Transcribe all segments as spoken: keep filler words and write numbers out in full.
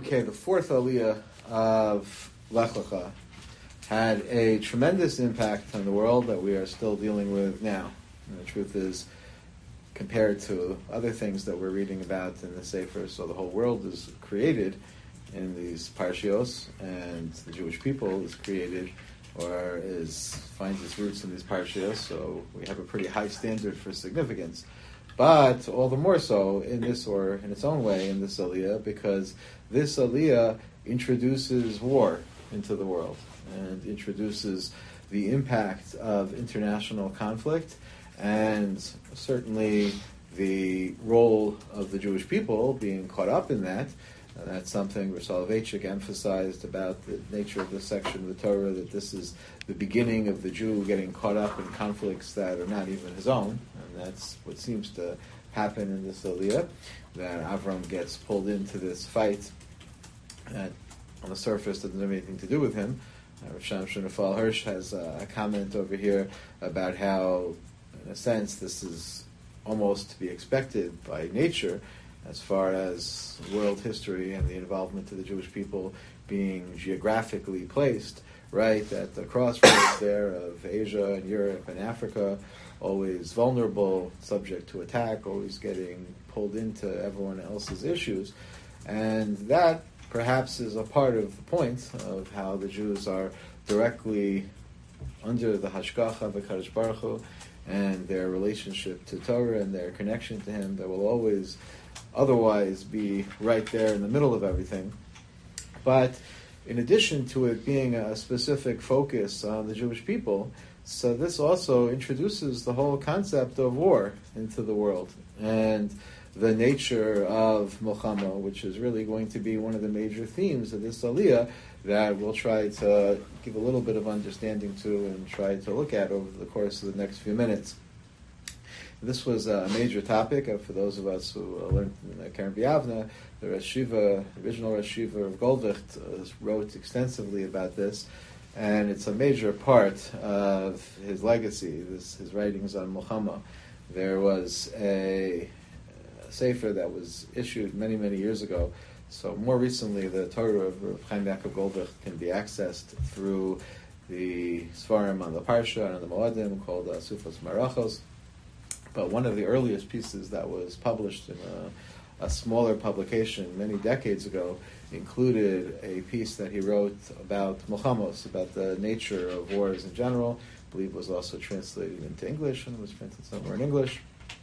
Okay, the fourth aliyah of Lech Lecha had a tremendous impact on the world that we are still dealing with now. And the truth is, compared to other things that we're reading about in the Sefer, so the whole world is created in these parshios, and the Jewish people is created or is finds its roots in these parshios, so we have a pretty high standard for significance. But all the more so in this, or in its own way, in this aliyah, because this aliyah introduces war into the world and introduces the impact of international conflict and certainly the role of the Jewish people being caught up in that. Uh, that's something Rosh Soloveitchik emphasized about the nature of this section of the Torah, that this is the beginning of the Jew getting caught up in conflicts that are not even his own, and that's what seems to happen in this aliyah, that Avram gets pulled into this fight that on the surface doesn't have anything to do with him. Uh, Rav Shamshon Raphael Hirsch has uh, a comment over here about how, in a sense, this is almost to be expected by nature, as far as world history and the involvement of the Jewish people being geographically placed right at the crossroads there of Asia and Europe and Africa, always vulnerable, subject to attack, always getting pulled into everyone else's issues. And that perhaps is a part of the point of how the Jews are directly under the hashgacha of HaKadosh Baruch Hu, and their relationship to Torah and their connection to Him that will always otherwise be right there in the middle of everything. But in addition to it being a specific focus on the Jewish people, so this also introduces the whole concept of war into the world and the nature of Milchama, which is really going to be one of the major themes of this aliyah that we'll try to give a little bit of understanding to and try to look at over the course of the next few minutes. This was a major topic uh, for those of us who uh, learned in uh, Karen B'Yavna. The Rosh Yeshiva, original Rosh Yeshiva of Goldvicht, uh, wrote extensively about this, and it's a major part of his legacy, this, his writings on Milchama. There was a, a sefer that was issued many, many years ago. So more recently, the Torah of Rav Chaim Yaakov Goldvicht can be accessed through the Svarim on the Parsha and on the Moadim called uh, Sufos Marachos. But one of the earliest pieces that was published in a, a smaller publication many decades ago included a piece that he wrote about Milchamos, about the nature of wars in general. I believe it was also translated into English, and it was printed somewhere in English.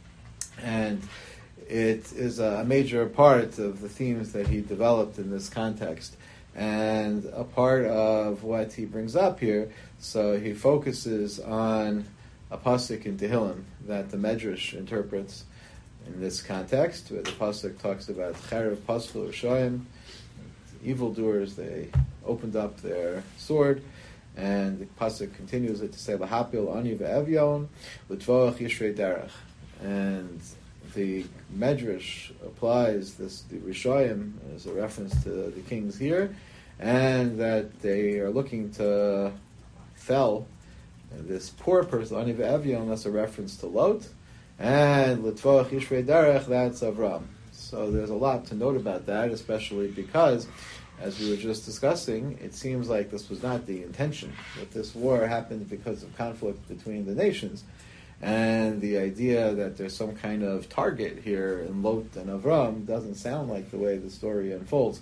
And it is a major part of the themes that he developed in this context. And a part of what he brings up here, so he focuses on a pasuk in Tehillim that the Medrash interprets in this context, where the pasuk talks about Cherev Paschal Rishayim, evildoers, they opened up their sword, and the pasuk continues it to say Lahapil Ani ve'Evyon L'Tvoach Yishrei Derech, and the Medrash applies this the Rishayim as a reference to the kings here, and that they are looking to fell this poor person, Ani ve'Evyon, that's a reference to Lot, and L'Tvoach Yishrei Derech, that's Avram. So there's a lot to note about that, especially because, as we were just discussing, it seems like this was not the intention, that this war happened because of conflict between the nations. And the idea that there's some kind of target here in Lot and Avram doesn't sound like the way the story unfolds.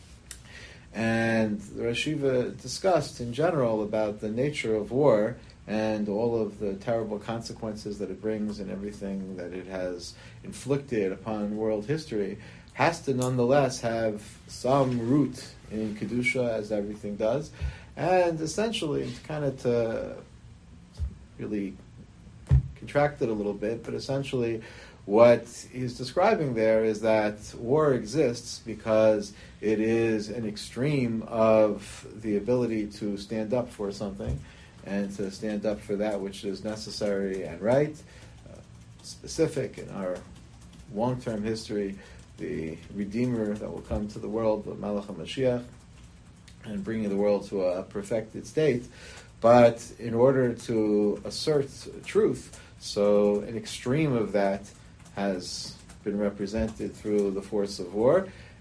And the Rosh Yeshiva discussed in general about the nature of war and all of the terrible consequences that it brings and everything that it has inflicted upon world history, has to nonetheless have some root in Kedusha, as everything does, and essentially, kind of to really contract it a little bit, but essentially what he's describing there is that war exists because it is an extreme of the ability to stand up for something, and to stand up for that which is necessary and right, uh, specific in our long-term history, the Redeemer that will come to the world, the Malach HaMashiach, and bringing the world to a perfected state. But in order to assert truth, so an extreme of that has been represented through the force of war,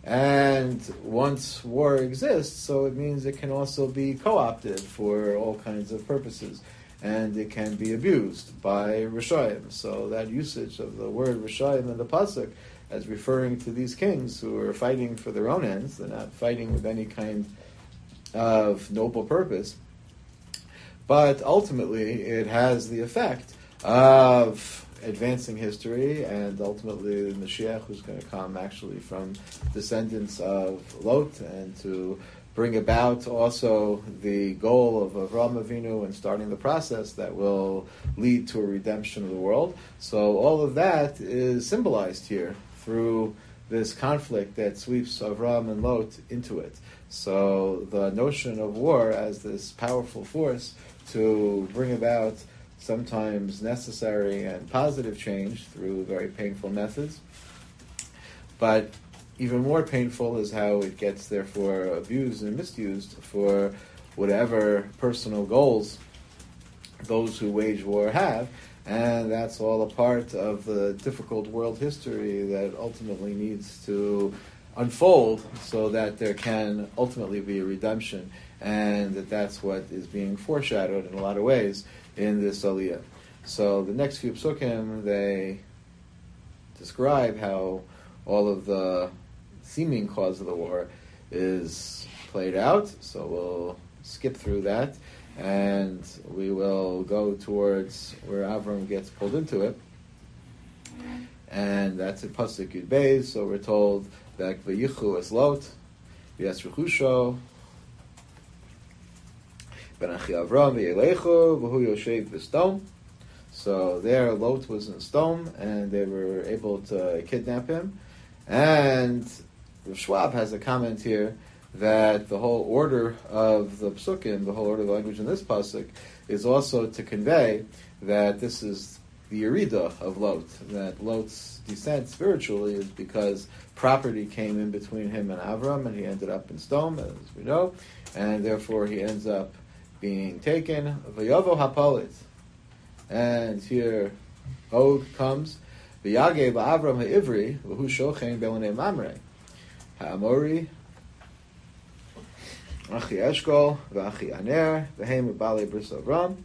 And once war exists, so it means it can also be co-opted for all kinds of purposes. And it can be abused by Rishayim. So that usage of the word Rishayim in the Pasuk as referring to these kings who are fighting for their own ends, they're not fighting with any kind of noble purpose, but ultimately it has the effect of advancing history, and ultimately the Mashiach, who's going to come actually from descendants of Lot, and to bring about also the goal of Avraham Avinu and starting the process that will lead to a redemption of the world. So all of that is symbolized here through this conflict that sweeps Avraham and Lot into it. So the notion of war as this powerful force to bring about sometimes necessary and positive change through very painful methods. But even more painful is how it gets, therefore, abused and misused for whatever personal goals those who wage war have. And that's all a part of the difficult world history that ultimately needs to unfold so that there can ultimately be a redemption. And that that's what is being foreshadowed in a lot of ways in this Aliyah. So the next few psukim, they describe how all of the seeming cause of the war is played out. So we'll skip through that, and we will go towards where Avram gets pulled into it. And that's in Pasuk Yud Beis. So we're told that Vayichu es Lot, V'yasruchusho, Benachi Avram v'yelechu v'hu yoshev b'stom. So there, Lot was in Stom, and they were able to kidnap him. And Rav Schwab has a comment here that the whole order of the psukim, the whole order of the language in this pasuk, is also to convey that this is the Yerida of Lot, that Lot's descent spiritually is because property came in between him and Avram, and he ended up in Stom, as we know, and therefore he ends up being taken. V'yavo hapalit. And here Og comes. V'yage ba'Avram ha'ivri v'hu shochen be'onei mamre. Ha'amori Achi Eshkol v'achi Aner v'hem b'balei bris Avram.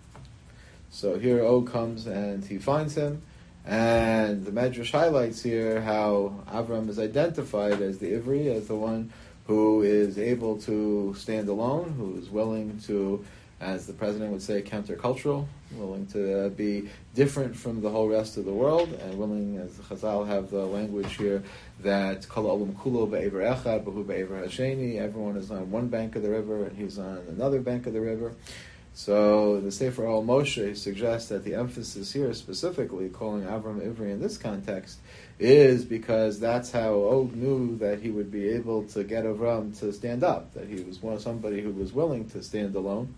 So here Og comes and he finds him. And the Medrash highlights here how Avram is identified as the Ivri, as the one who is able to stand alone, who is willing to, as the president would say, countercultural, willing to be different from the whole rest of the world, and willing, as the Chazal have the language here, that kol olam kulo be'ever echad, behu be'ever hasheni, everyone is on one bank of the river, and he's on another bank of the river. So the Sefer Al Moshe suggests that the emphasis here, specifically calling Avram Ivri in this context, is because that's how Og knew that he would be able to get Avram to stand up, that he was one somebody who was willing to stand alone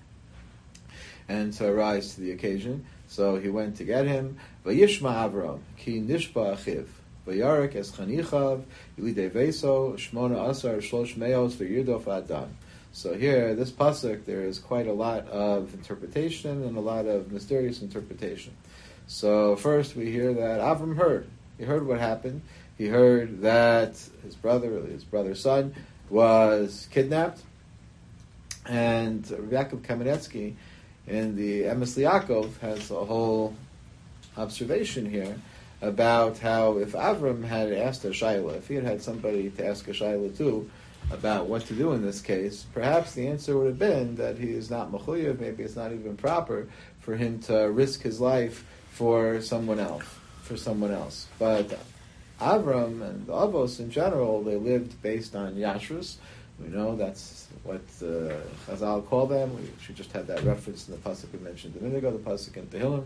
and to rise to the occasion. So he went to get him. Vayishma Avram ki nishba achiv vayarek es chanichav yilidei veso shmona asar shlosh meos v'yirdof adam. So here, this pasuk, there is quite a lot of interpretation and a lot of mysterious interpretation. So first we hear that Avram heard. He heard what happened. He heard that his brother, his brother's son, was kidnapped. And Yaakov Kamenetsky in the Emes Liakov has a whole observation here about how if Avram had asked a shayla, if he had had somebody to ask a shayla to, about what to do in this case, perhaps the answer would have been that he is not mechuyev, maybe it's not even proper for him to risk his life for someone else, for someone else. But Avram and the Avos in general, they lived based on Yashrus. We know that's what uh, Chazal call them. We should just have that reference in the pasuk we mentioned a minute ago, the pasuk in Tehillim.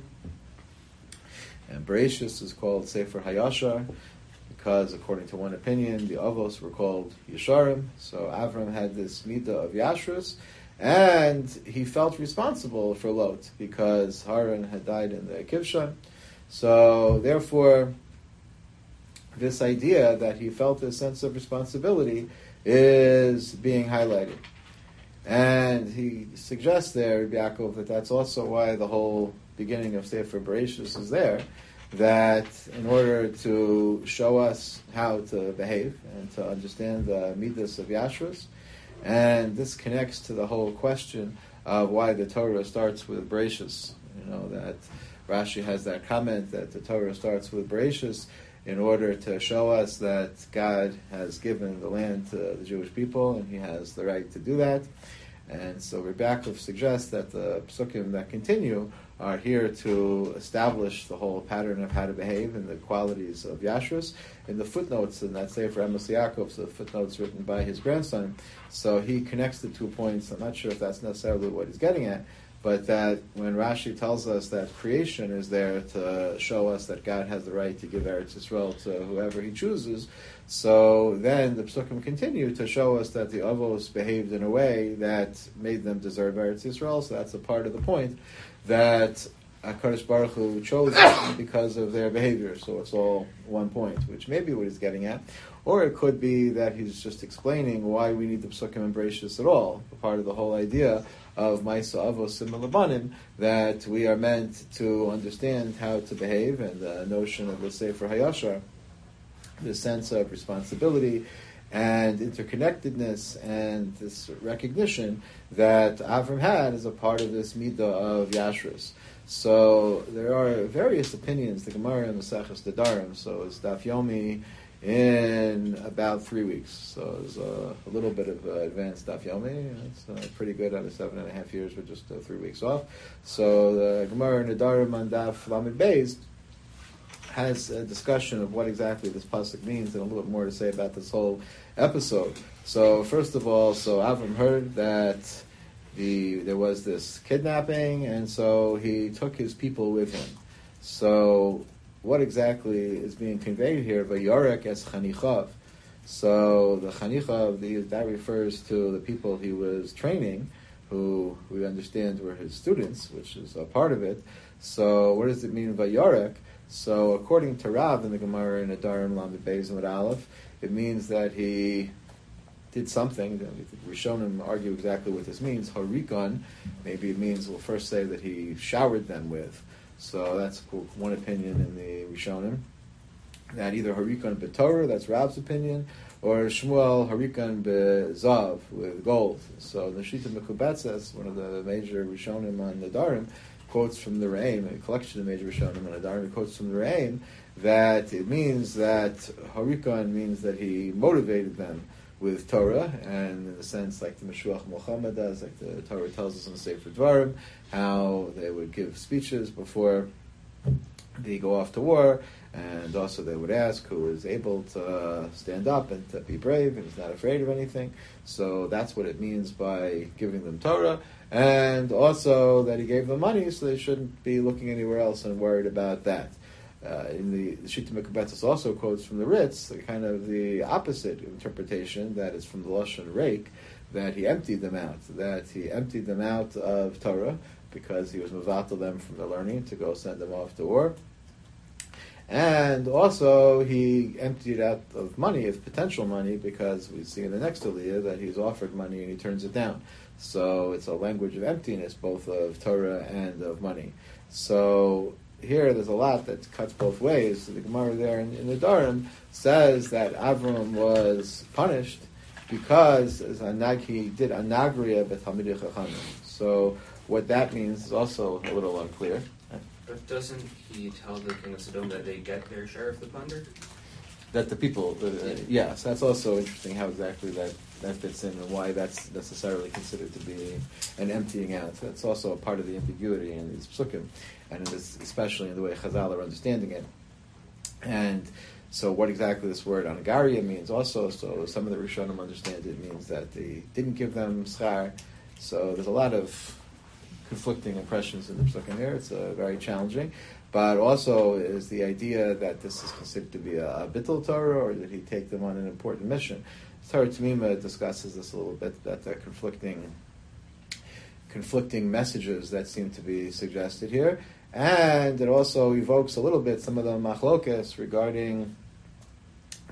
And Bereshis is called Sefer Hayashar, because according to one opinion, the Avos were called Yesharim. So Avram had this midah of Yashrus, and he felt responsible for Lot, because Haran had died in the Kivshan. So therefore, this idea that he felt a sense of responsibility is being highlighted. And he suggests there, Yaakov, that that's also why the whole beginning of Sefer Bereshis is there, that in order to show us how to behave and to understand the midas of Yashrus, and this connects to the whole question of why the Torah starts with Bereshis. You know, that Rashi has that comment that the Torah starts with Bereshis in order to show us that God has given the land to the Jewish people and he has the right to do that. And so Rebbe suggests that the psukim that continue are here to establish the whole pattern of how to behave and the qualities of Yashrus. In the footnotes, and that Sefer Amos Yaakov, so the footnotes written by his grandson, so he connects the two points. I'm not sure if that's necessarily what he's getting at, but that when Rashi tells us that creation is there to show us that God has the right to give Eretz Yisrael to whoever he chooses, so then the Psukim continue to show us that the Avos behaved in a way that made them deserve Eretz Yisrael, so that's a part of the point, that HaKadosh Baruch Hu chose them because of their behavior, so it's all one point, which may be what he's getting at. Or it could be that he's just explaining why we need the Psukim and Bereshis at all, part of the whole idea of Maisa Avos Sim Labanim, that we are meant to understand how to behave, and the notion of the Sefer Hayashar, the sense of responsibility and interconnectedness and this recognition that Avram had as a part of this midah of Yashrus. So there are various opinions. The Gemara in Maseches Nedarim, so it's Daf Yomi in about three weeks. So it's a, a little bit of uh, advanced Daf Yomi. It's uh, pretty good out of seven and a half years with just uh, three weeks off. So the Gemara Nedarim on Daf Lamed Beis has a discussion of what exactly this pasuk means and a little bit more to say about this whole episode. So first of all, so Avram heard that the there was this kidnapping, and so he took his people with him. So what exactly is being conveyed here? Vayarek as chanichav. So the chanichav, the, that refers to the people he was training, who we understand were his students, which is a part of it. So what does it mean vayarek? So according to Rav in the Gemara in Nedarim Lamed Beis and Aleph, it means that he did something. Rishonim argue exactly what this means. Harikon, maybe it means, we'll first say that he showered them with. So that's one opinion in the Rishonim. That either Harikon b'Torah, that's Rav's opinion, or Shmuel Harikon b'Zav, with gold. So the Shita Mekubetzes, one of the major Rishonim on Nedarim, quotes from the Re'im, a collection of major Rishonim on Nedarim, quotes from the Re'im, that it means that Harikon means that he motivated them with Torah, and in a sense like the Meshuach Muhammad does, like the Torah tells us in the Sefer Dvarim, how they would give speeches before they go off to war, and also they would ask who is able to uh, stand up and to be brave and is not afraid of anything. So that's what it means by giving them Torah, and also that he gave them money, so they shouldn't be looking anywhere else and worried about that. Uh, in the, the Shita Mekubetzes also quotes from the Ritz, the kind of the opposite interpretation, that is from the Lashon Reik, that he emptied them out, that he emptied them out of Torah because he was mevatel them from the learning to go send them off to war. And also he emptied out of money, of potential money, because we see in the next aliyah that he's offered money and he turns it down. So it's a language of emptiness, both of Torah and of money. So here there's a lot that cuts both ways. The Gemara there in, in the Nedarim says that Avram was punished because as anag, he did anagria b'talmidei chachamim. So what that means is also a little unclear. But doesn't he tell the king of Sodom that they get their share of the plunder? That the people, the, uh, yes, that's also interesting how exactly that, that fits in and why that's necessarily considered to be an emptying out. That's also a part of the ambiguity in these psukim, and in this, especially in the way Chazal are understanding it. And so what exactly this word anagaria means also, so some of the Rishonim understand it means that they didn't give them schar. So there's a lot of conflicting impressions in the psukim here. It's uh, very challenging. But also is the idea that this is considered to be a, a bittul Torah, or did he take them on an important mission? Torah Tamima discusses this a little bit, that the conflicting conflicting messages that seem to be suggested here. And it also evokes a little bit some of the machlokes regarding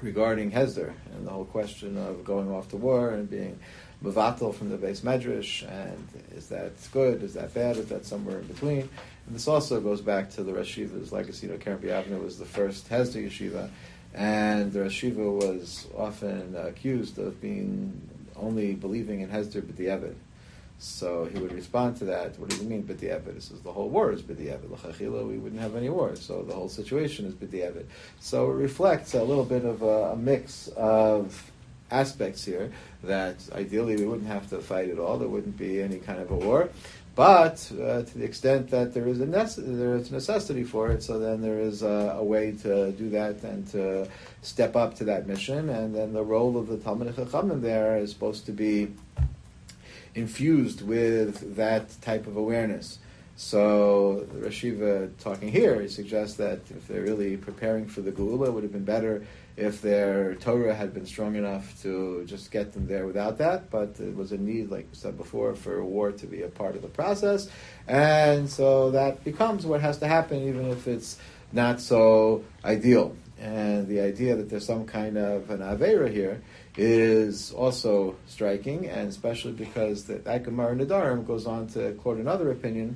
regarding Hesder and the whole question of going off to war and being mevatel from the Beis Medrash, and is that good, is that bad, is that somewhere in between? And this also goes back to the Rosh Yeshiva's legacy. You know, Keren B'Yavneh was the first Hesder yeshiva, and the Rosh Yeshiva was often accused of being only believing in Hesder b'diavad. So he would respond to that. What does it mean b'diavad? This is the whole war is b'diavad. L'chachila, we wouldn't have any wars, so the whole situation is b'diavad. So it reflects a little bit of a, a mix of aspects here, that ideally we wouldn't have to fight at all. There wouldn't be any kind of a war. But uh, to the extent that there is a nece- there is a necessity for it, so then there is a, a way to do that and to step up to that mission. And then the role of the Talmidei Chachamim there is supposed to be infused with that type of awareness. So the Rosh Yeshiva talking here, he suggests that if they're really preparing for the Geula, it would have been better if their Torah had been strong enough to just get them there without that, but it was a need, like we said before, for a war to be a part of the process, and so that becomes what has to happen, even if it's not so ideal. And the idea that there's some kind of an Aveira here is also striking, and especially because the Gemara Nedarim goes on to quote another opinion,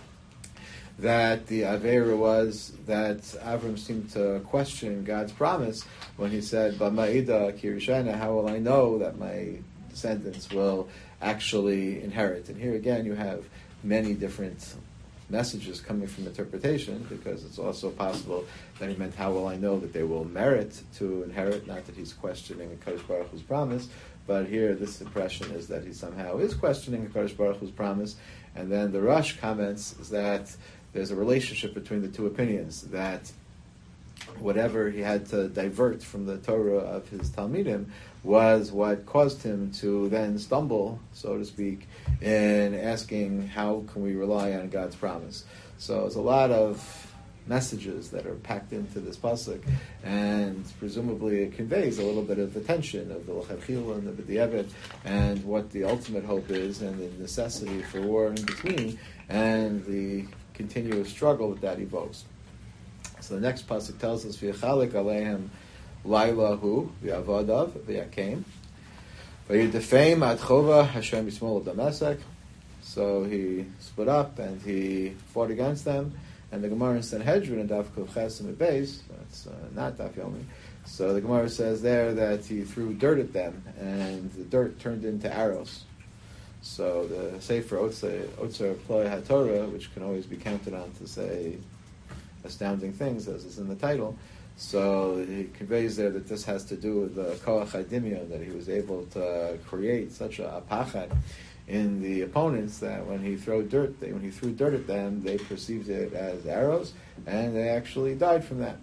that the Aveira was that Avram seemed to question God's promise when he said, B'ma'ida kirishana, how will I know that my descendants will actually inherit? And here again you have many different messages coming from interpretation, because it's also possible that he meant, how will I know that they will merit to inherit? Not that he's questioning HaKadosh Baruch Hu's promise, but here this impression is that he somehow is questioning HaKadosh Baruch Hu's promise. And then the Rush comments that there's a relationship between the two opinions, that whatever he had to divert from the Torah of his Talmidim was what caused him to then stumble, so to speak, in asking how can we rely on God's promise. So there's a lot of messages that are packed into this pasuk, and presumably it conveys a little bit of the tension of the l'chachila and the b'diavad, and what the ultimate hope is, and the necessity for war in between, and the continuous struggle that that evokes. So the next pasuk tells us, "V'yachalik aleihem lailahu v'yavadav v'yakem v'yidefeim ad chova Hashem yismol Damasek." So he split up and he fought against them. And the Gemara in Sanhedrin and Daf Kuf Ches and Beis, that's uh, not Daf Yomi. So the Gemara says there that he threw dirt at them, and the dirt turned into arrows. So the Sefer Otzer Ploi HaTorah, which can always be counted on to say astounding things, as is in the title, so he conveys there that this has to do with the Koach HaDimyon, that he was able to create such a pachad in the opponents that when he threw dirt, they, when he threw dirt at them, they perceived it as arrows, and they actually died from that.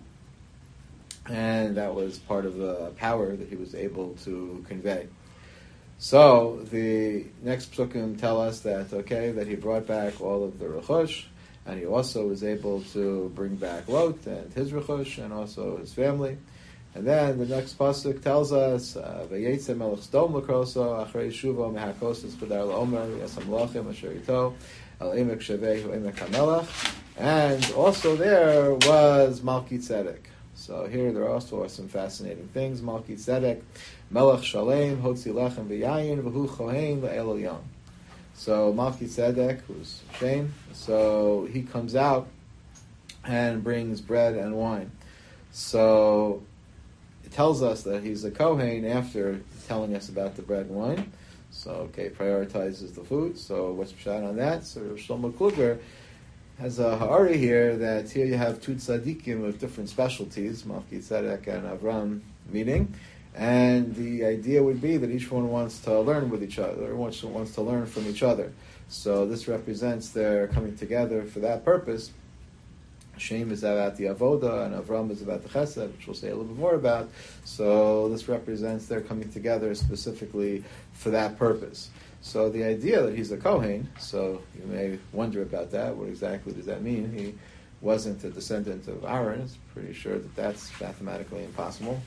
And that was part of the power that he was able to convey. So the next psukim tell us that, okay, that he brought back all of the rechush, and he also was able to bring back Lot and his rechush, and also his family. And then the next pasuk tells us, "Vayetze melech Sdom l'kroso achrei shuvo mehakos espadar laomer yasam lachem asher ito al emek shevehu emek hamelech." And also there was Malki Tzedek. So here there also are some fascinating things. Malki Tzedek, Melech Shalem, Hotzi Lechem V'Yayin, V'hu Chohein L'El Elyon. So Malki Tzedek, who's Shem, so he comes out and brings bread and wine. So it tells us that he's a Kohen after telling us about the bread and wine. So, okay, prioritizes the food. So what's pshat on that? So Shlomo Kluger has a ha'ari here that here you have two tzaddikim with different specialties, Malki Tzedek and Avram meeting, and the idea would be that each one wants to learn with each other, wants to, wants to learn from each other. So this represents their coming together for that purpose. Shem is about the avoda, and Avram is about the chesed, which we'll say a little bit more about. So this represents their coming together specifically for that purpose. So the idea that he's a Kohen, so you may wonder about that. What exactly does that mean? He wasn't a descendant of Aaron. It's pretty sure that that's mathematically impossible.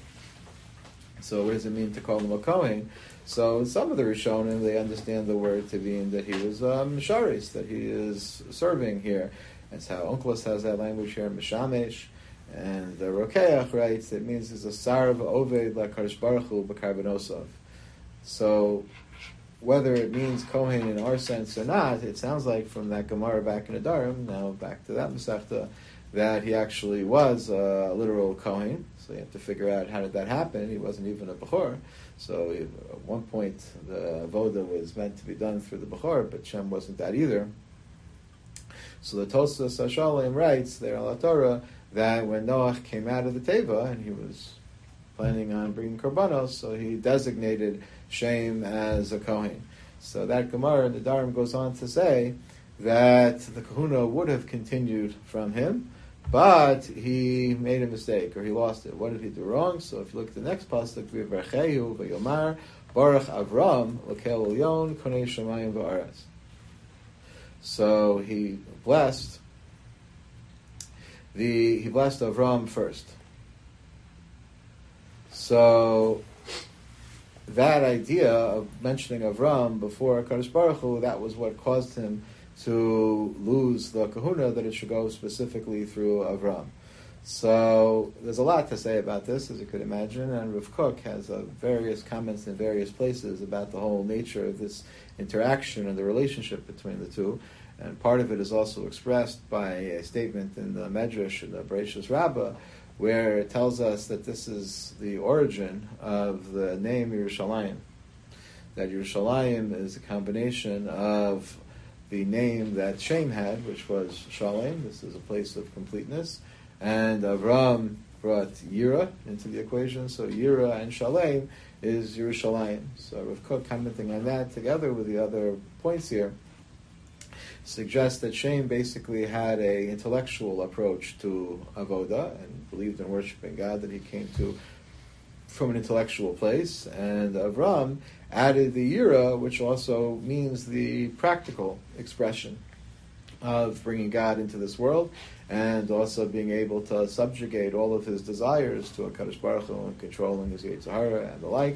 So what does it mean to call him a Kohen? So some of the Rishonim, they understand the word to mean that he was um, Misharis, that he is serving here. That's how Onkelos has that language here, Mishamesh. And the Rokeach writes, it means it's a Sarv Oved LaKadosh Baruch Hu B'Karbanosov. So, whether it means Kohen in our sense or not, it sounds like from that Gemara back in Adarim, now back to that Masechta, that he actually was a literal Kohen. So you have to figure out how did that happen. He wasn't even a Bechor. So he, at one point the Avoda was meant to be done through the Bechor, but Shem wasn't that either. So the Tosas Hashalem writes there on La Torah that when Noach came out of the Teva and he was planning on bringing Korbanos, so he designated Shem as a Kohen. So that Gemara in the Dharam goes on to say that the kahuna would have continued from him, but he made a mistake, or he lost it. What did he do wrong? So if you look at the next pasuk, V'yvarchehu v'yomar Baruch Avram l'kel elyon konei shamayim v'aretz. So he blessed the he blessed Avram first. So that idea of mentioning Avram before Kadosh Baruch Hu, that was what caused him to lose the kahuna, that it should go specifically through Avram. So there's a lot to say about this, as you could imagine, and Rav Kook has uh, various comments in various places about the whole nature of this interaction and the relationship between the two. And part of it is also expressed by a statement in the Medrash, in the Bereshis Rabbah, where it tells us that this is the origin of the name Yerushalayim. That Yerushalayim is a combination of the name that Shem had, which was Shalem. This is a place of completeness. And Avram brought Yira into the equation, so Yira and Shalem is Yerushalayim. So Rav Kook, commenting on that together with the other points here, suggests that Shem basically had a intellectual approach to avoda and believed in worshiping God, that he came to from an intellectual place, and Avram added the yira, which also means the practical expression of bringing God into this world, and also being able to subjugate all of his desires to a Kadosh Baruch Hu and controlling his Yetzer Hara and the like.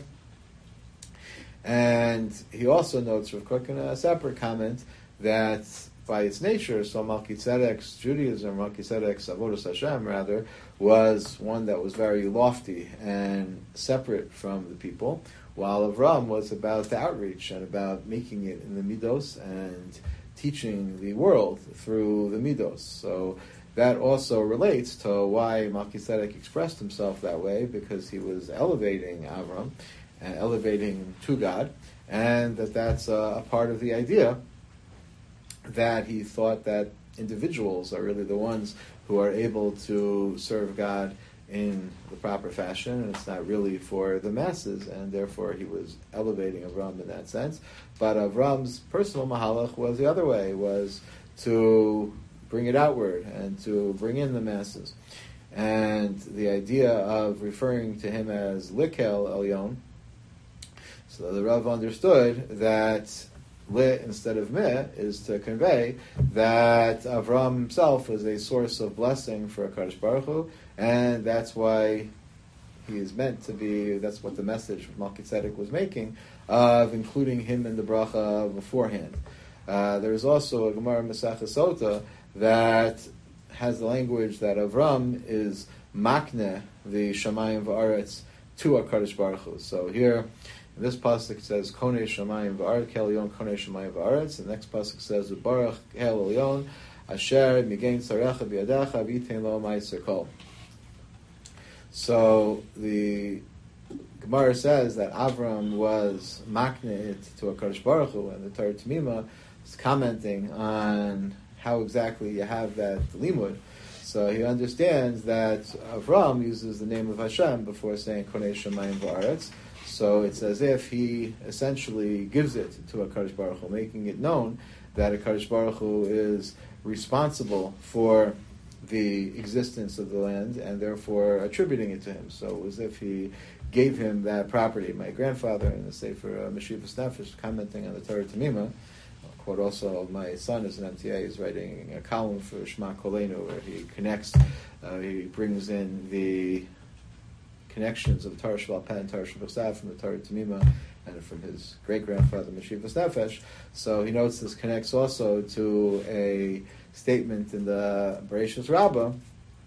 And he also notes, Rav Kook, in a separate comment, that by its nature, so Melchizedek's Judaism, Melchizedek's Avodas Hashem, rather, was one that was very lofty and separate from the people, while Avram was about the outreach and about making it in the Midos and teaching the world through the Midos. So that also relates to why Melchizedek expressed himself that way, because he was elevating Avram and elevating to God, and that that's a, a part of the idea that he thought that individuals are really the ones who are able to serve God in the proper fashion, and it's not really for the masses, and therefore he was elevating Avram in that sense. But Avram's personal mahalach was the other way, was to bring it outward and to bring in the masses. And the idea of referring to him as Likel Elyon, so the Rav understood that Li instead of meh is to convey that Avram himself was a source of blessing for HaKadosh Baruch Hu, and that's why he is meant to be, that's what the message of Melchizedek was making, of including him in the bracha beforehand. Uh, there is also a Gemara Masechah Sota that has the language that Avram is makneh, the Shamayim v'aretz, to HaKadosh Baruch Hu. So here, this pasuk says Konei Shamayim v'aretz, Kel Elyon Konei Shamayim v'aretz. The next pasuk says Baruch Kel Elyon Asher Migein Tzarecha B'Yadecha V'Yitein Lo Ma'aser Kol. So the Gemara says that Avram was makneh to HaKadosh Baruch Hu, and the Torah Tamima is commenting on how exactly you have that limud. So he understands that Avram uses the name of Hashem before saying Konei Shamayim v'aretz. So it's as if he essentially gives it to HaKadosh Baruch Hu, making it known that HaKadosh Baruch Hu is responsible for the existence of the land and therefore attributing it to him. So as if he gave him that property. My grandfather in the Sefer uh, Meshivas Nefesh, commenting on the Torah Tamima, I'll quote also, my son is an M T A, is writing a column for Shema Kolenu where he connects, uh, he brings in the connections of Torah Sheba'al Peh and Torah Shebachsav from the Torah Tamima and from his great-grandfather Meshivas Nefesh. So he notes this connects also to a statement in the Bereshis Rabbah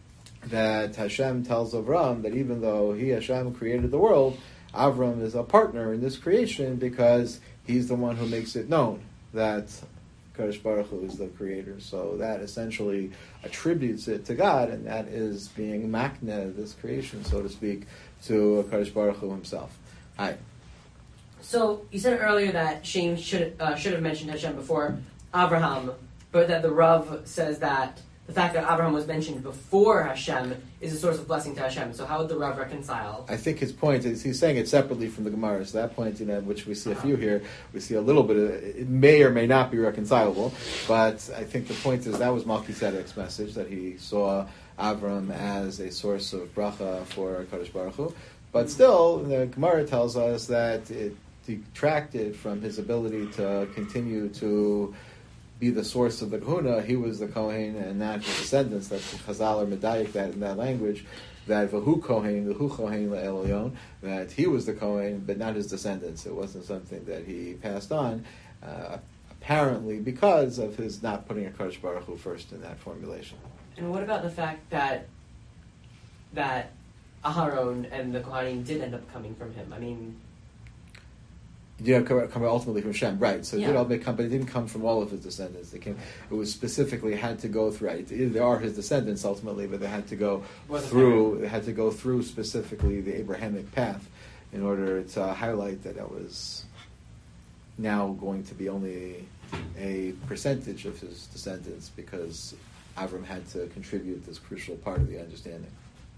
that Hashem tells Avram that even though he, Hashem, created the world, Avram is a partner in this creation because he's the one who makes it known that Kadosh Baruch Hu is the creator. So that essentially attributes it to God, and that is being makna, this creation, so to speak, to Kadosh Baruch Hu himself. Hi. So you said earlier that Shem should uh, should have mentioned Hashem before Abraham, but that the Rav says that the fact that Abraham was mentioned before Hashem is a source of blessing to Hashem. So how would the Rav reconcile? I think his point is he's saying it separately from the Gemara. So that point, you know, which we see a few here, we see a little bit of it may or may not be reconcilable. But I think the point is that was Melchizedek's message, that he saw Avram as a source of bracha for Kadosh Baruch Hu. But still, the Gemara tells us that it detracted from his ability to continue to be the source of the kahuna. He was the Kohen and not his descendants. That's the Chazal or Medayik that in that language, that Vahu Kohen, Vahu Kohen Le'el Elyon, that he was the Kohen, but not his descendants. It wasn't something that he passed on, uh, apparently because of his not putting a Kadosh Baruch Hu first in that formulation. And what about the fact that that Aharon and the Kohanim did end up coming from him? I mean, Yeah, come, come ultimately from Shem, right? So yeah. it did all come, but it didn't come from all of his descendants. It came. It was specifically had to go through. Right? They are his descendants ultimately, but they had to go through. They had to go through specifically the Abrahamic path in order to highlight that it was now going to be only a percentage of his descendants because Avram had to contribute this crucial part of the understanding.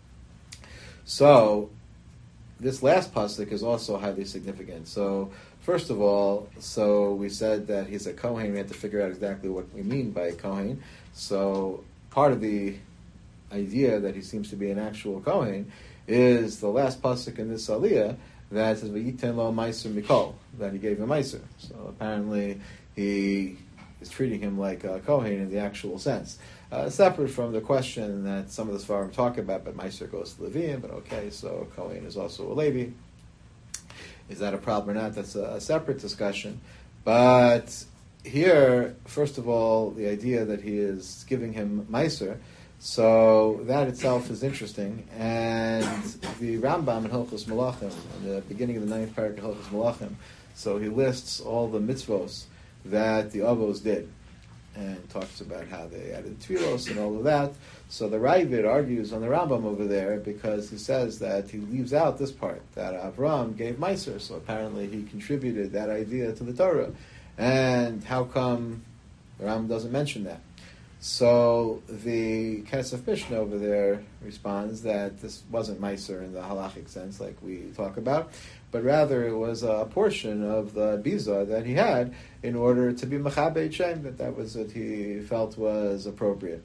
So this last pasuk is also highly significant. So first of all, so we said that he's a Kohen. We had to figure out exactly what we mean by a Kohen. So part of the idea that he seems to be an actual Kohen is the last pasuk in this aliyah that says V'yiten lo meiser mikol, that he gave him meiser. So apparently he is treating him like a Kohen in the actual sense. Uh, separate from the question that some of the Svarim talk about, but Meiser goes to Leviim, but okay, so Kohen is also a Levi. Is that a problem or not? That's a, a separate discussion. But here, first of all, the idea that he is giving him Meiser, so that itself is interesting. And the Rambam in Hilchos Malachim, in the beginning of the ninth parak of Hilchos Malachim, so he lists all the mitzvos that the Avos did, and talks about how they added tefillos and all of that. So the Ravid argues on the Rambam over there because he says that he leaves out this part, that Avram gave Meiser, so apparently he contributed that idea to the Torah. And how come the Rambam doesn't mention that? So the Kesef Mishnah over there responds that this wasn't Meiser in the halachic sense like we talk about, but rather it was a portion of the biza that he had in order to be Mechabe Shem, that that was what he felt was appropriate.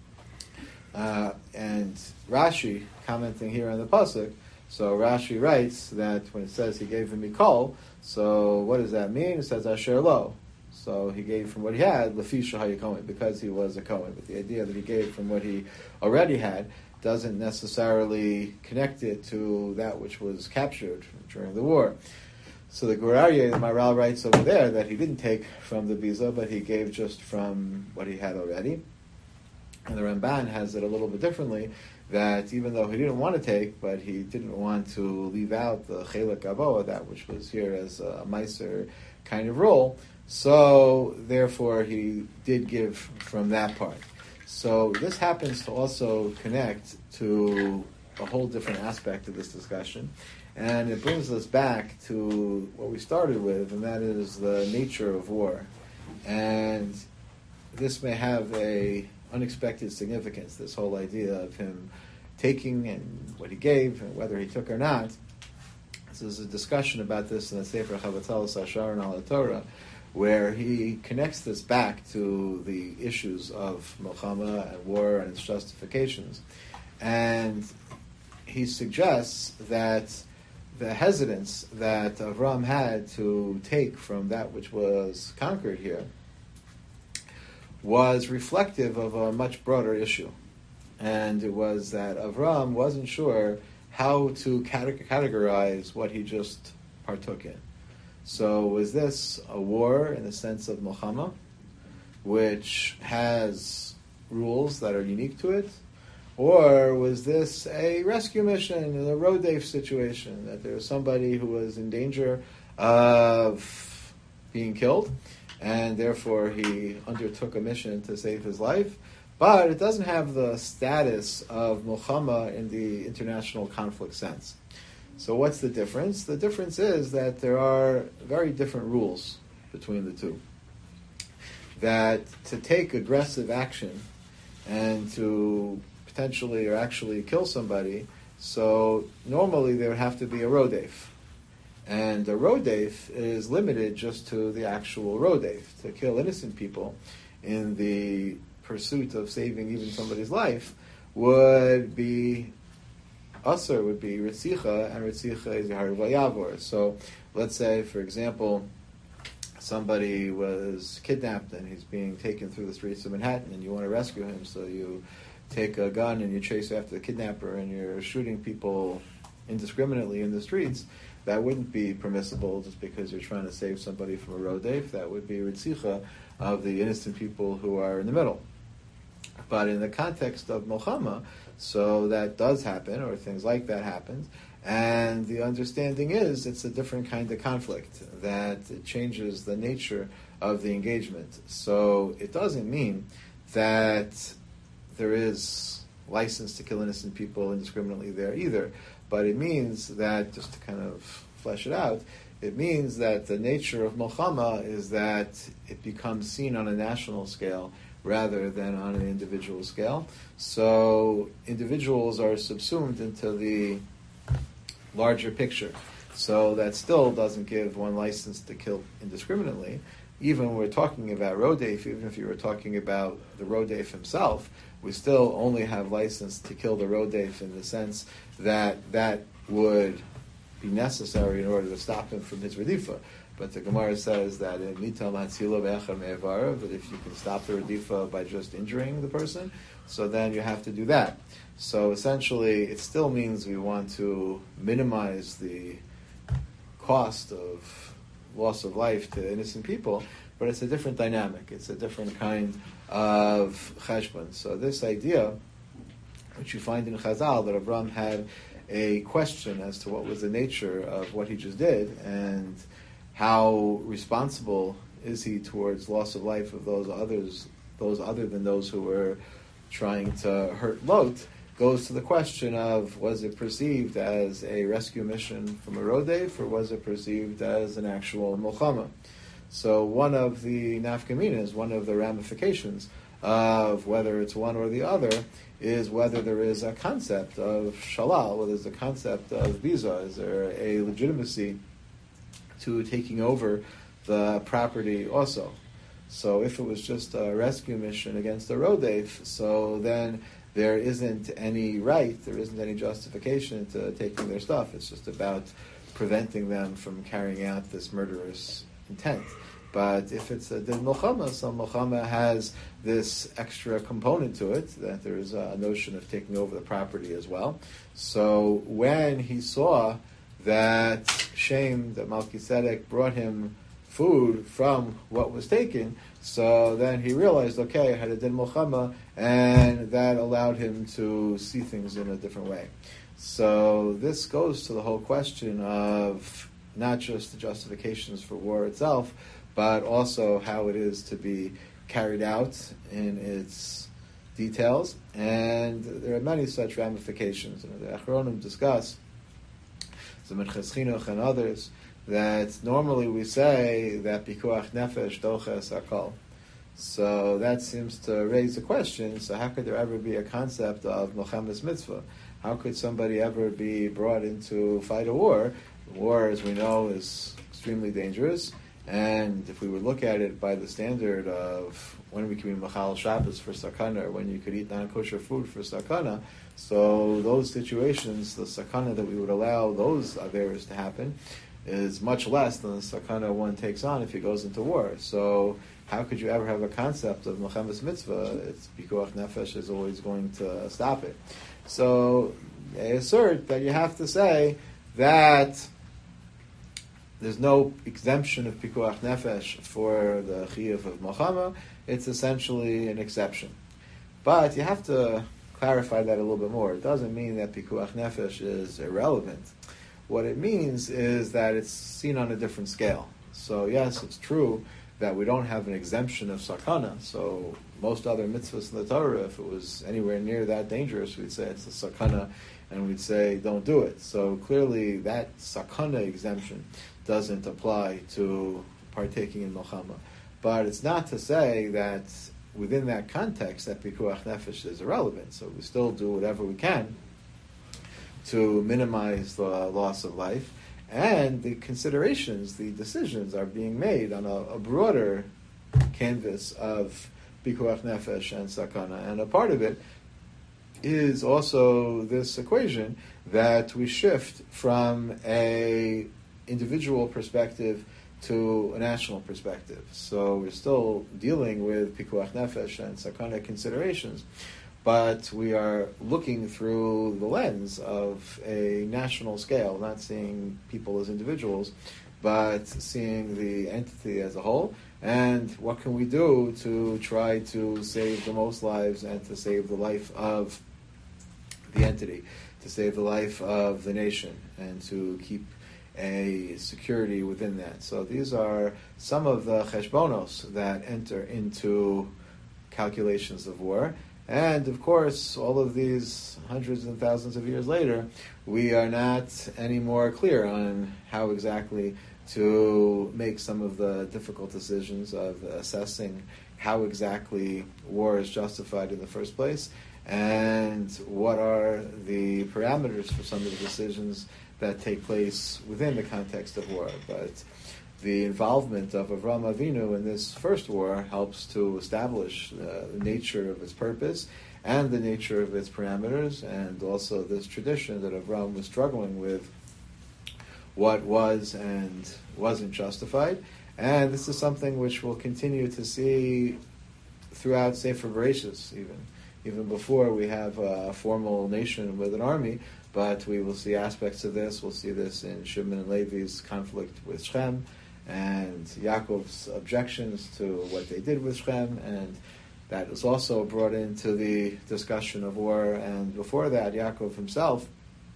Uh, and Rashi, commenting here on the pasuk, so Rashi writes that when it says he gave him Mikol, so what does that mean? It says Asher Lo. So he gave from what he had, Lefisha HaYakohen, because he was a Kohen. But the idea that he gave from what he already had doesn't necessarily connect it to that which was captured during the war. So the Gur Aryeh, the Maharal, writes over there that he didn't take from the Biza, but he gave just from what he had already. And the Ramban has it a little bit differently, that even though he didn't want to take, but he didn't want to leave out the Chelek Avoah, that which was here as a Meiser kind of role, so therefore he did give from that part. So this happens to also connect to a whole different aspect of this discussion, and it brings us back to what we started with, and that is the nature of war. And this may have a unexpected significance, this whole idea of him taking and what he gave and whether he took or not. So there's a discussion about this in the Sefer Chavatzalos Asharon al Torah, where he connects this back to the issues of Milchama and war and its justifications. And he suggests that the hesitance that Avram had to take from that which was conquered here was reflective of a much broader issue. And it was that Avram wasn't sure how to categorize what he just partook in. So was this a war in the sense of Milchama, which has rules that are unique to it? Or was this a rescue mission, a Rodef situation, that there was somebody who was in danger of being killed, and therefore he undertook a mission to save his life, but it doesn't have the status of Milchama in the international conflict sense. So what's the difference? The difference is that there are very different rules between the two. That to take aggressive action and to potentially or actually kill somebody, so normally there would have to be a rodef. And a rodef is limited just to the actual rodef. To kill innocent people in the pursuit of saving even somebody's life would be Asr, would be Ritzicha, and Ritzicha is Yahar Vayavor. So let's say, for example, somebody was kidnapped and he's being taken through the streets of Manhattan and you want to rescue him, so you take a gun and you chase after the kidnapper and you're shooting people indiscriminately in the streets. That wouldn't be permissible just because you're trying to save somebody from a rodef. That would be Ritzicha of the innocent people who are in the middle. But in the context of Milchama, so that does happen, or things like that happen, and the understanding is it's a different kind of conflict, that it changes the nature of the engagement. So it doesn't mean that there is license to kill innocent people indiscriminately there either, but it means that, just to kind of flesh it out, it means that the nature of Milchama is that it becomes seen on a national scale rather than on an individual scale. So individuals are subsumed into the larger picture. So that still doesn't give one license to kill indiscriminately. Even when we're talking about Rodef, even if you were talking about the Rodef himself, we still only have license to kill the Rodef in the sense that that would be necessary in order to stop him from his Redifa. But the Gemara says that in Mitam Hatzila Ve'echar Me'evar, that if you can stop the Redifa by just injuring the person, so then you have to do that. So essentially, it still means we want to minimize the cost of loss of life to innocent people, but it's a different dynamic. It's a different kind of cheshbon. So this idea, which you find in Chazal, that Avram had a question as to what was the nature of what he just did, and how responsible is he towards loss of life of those others, those other than those who were trying to hurt Lot, goes to the question of, was it perceived as a rescue mission from a Rodef, or was it perceived as an actual Milchama? So one of the nafkaminas, one of the ramifications of whether it's one or the other, is whether there is a concept of shalal, whether there's a concept of visa. Is there a legitimacy to taking over the property also? So if it was just a rescue mission against a Rodef, so then there isn't any right, there isn't any justification to taking their stuff. It's just about preventing them from carrying out this murderous intent. But if it's a din Milchama, so Milchama has this extra component to it, that there's a notion of taking over the property as well. So when he saw that Shem, that Melchizedek brought him food from what was taken, so then he realized, okay, I had a din Milchama, and that allowed him to see things in a different way. So this goes to the whole question of not just the justifications for war itself, but also how it is to be carried out in its details. And there are many such ramifications. You know, the Achronim discuss, the Minchas Chinuch and others, that normally we say that Pikuach Nefesh Doches Hakol. So that seems to raise a question, so how could there ever be a concept of Milchemes Mitzvah? How could somebody ever be brought into fight a war? War, as we know, is extremely dangerous, and if we would look at it by the standard of when we can be Machal Shabbos for Sakana, or when you could eat non-kosher food for Sakana, so those situations, the Sakana that we would allow those Averas to happen, is much less than the Sakana one takes on if he goes into war. So how could you ever have a concept of Milchemes Mitzvah? It's Pikuach Nefesh is always going to stop it. So they assert that you have to say that there's no exemption of Pikuach Nefesh for the Chiyuv of Milchama. It's essentially an exception. But you have to clarify that a little bit more. It doesn't mean that pikuach nefesh is irrelevant. What it means is that it's seen on a different scale. So yes, it's true that we don't have an exemption of sakana. So most other mitzvahs in the Torah, if it was anywhere near that dangerous, we'd say it's a sakana, and we'd say don't do it. So clearly that sakana exemption doesn't apply to partaking in milchama. But it's not to say that within that context that pikuach nefesh is irrelevant. So we still do whatever we can to minimize the loss of life, and the considerations, the decisions are being made on a, a broader canvas of pikuach nefesh and sakana. And a part of it is also this equation that we shift from a individual perspective to a national perspective. So we're still dealing with pikuach nefesh and sakana considerations, but we are looking through the lens of a national scale, not seeing people as individuals, but seeing the entity as a whole, and what can we do to try to save the most lives and to save the life of the entity, to save the life of the nation, and to keep a security within that. So these are some of the cheshbonos that enter into calculations of war. And of course, all of these hundreds and thousands of years later, we are not any more clear on how exactly to make some of the difficult decisions of assessing how exactly war is justified in the first place, and what are the parameters for some of the decisions that take place within the context of war. But the involvement of Avraham Avinu in this first war helps to establish uh, the nature of its purpose and the nature of its parameters, and also this tradition that Avraham was struggling with what was and wasn't justified. And this is something which we'll continue to see throughout Sefer Bereshis, even even before we have a formal nation with an army. But we will see aspects of this. We'll see this in Shimon and Levi's conflict with Shechem, and Yaakov's objections to what they did with Shechem, and that was also brought into the discussion of war. And before that, Yaakov himself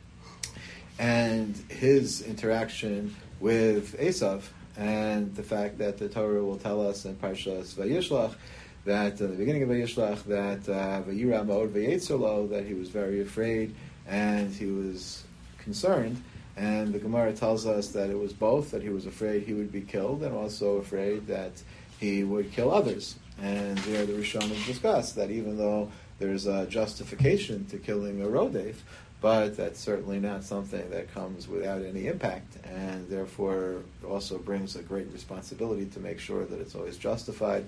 and his interaction with Esav, and the fact that the Torah will tell us in Parshas Vayishlach that in the beginning of Vayishlach that Vayira Ma'od Vayetzer Lo, that he was very afraid and he was concerned. And the Gemara tells us that it was both, that he was afraid he would be killed and also afraid that he would kill others. And there the Rishonim discuss that even though there's a justification to killing a rodef, but that's certainly not something that comes without any impact, and therefore also brings a great responsibility to make sure that it's always justified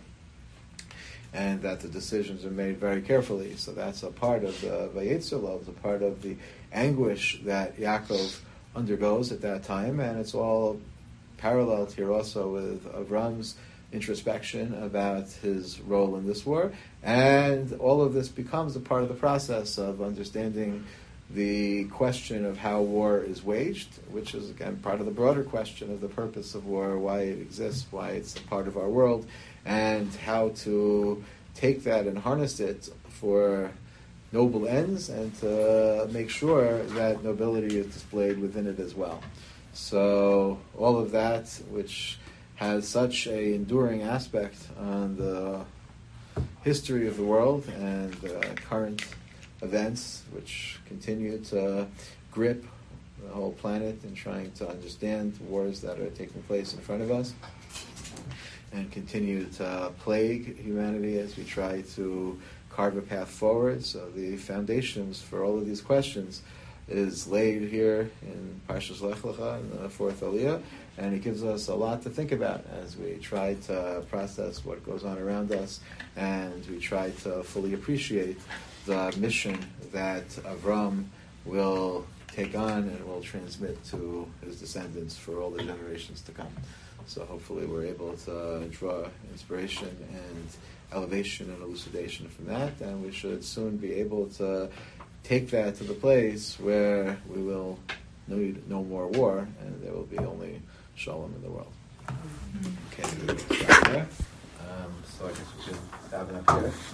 and that the decisions are made very carefully. So that's a part of the Vayetzer Lo, it's a part of the anguish that Yaakov undergoes at that time, and it's all paralleled here also with Avram's introspection about his role in this war. And all of this becomes a part of the process of understanding the question of how war is waged, which is again part of the broader question of the purpose of war, why it exists, why it's a part of our world, and how to take that and harness it for noble ends, and to make sure that nobility is displayed within it as well. So all of that, which has such a enduring aspect on the history of the world and uh, current events, which continue to grip the whole planet in trying to understand wars that are taking place in front of us, and continue to plague humanity as we try to carve a path forward. So the foundations for all of these questions is laid here in Parshas Lech Lecha, in the fourth Aliyah, and it gives us a lot to think about as we try to process what goes on around us, and we try to fully appreciate the mission that Avram will take on and will transmit to his descendants for all the generations to come. So hopefully we're able to draw inspiration and elevation and elucidation from that, and we should soon be able to take that to the place where we will need no more war, and there will be only shalom in the world. Okay, we will stop there. Um, so I guess we should have enough here.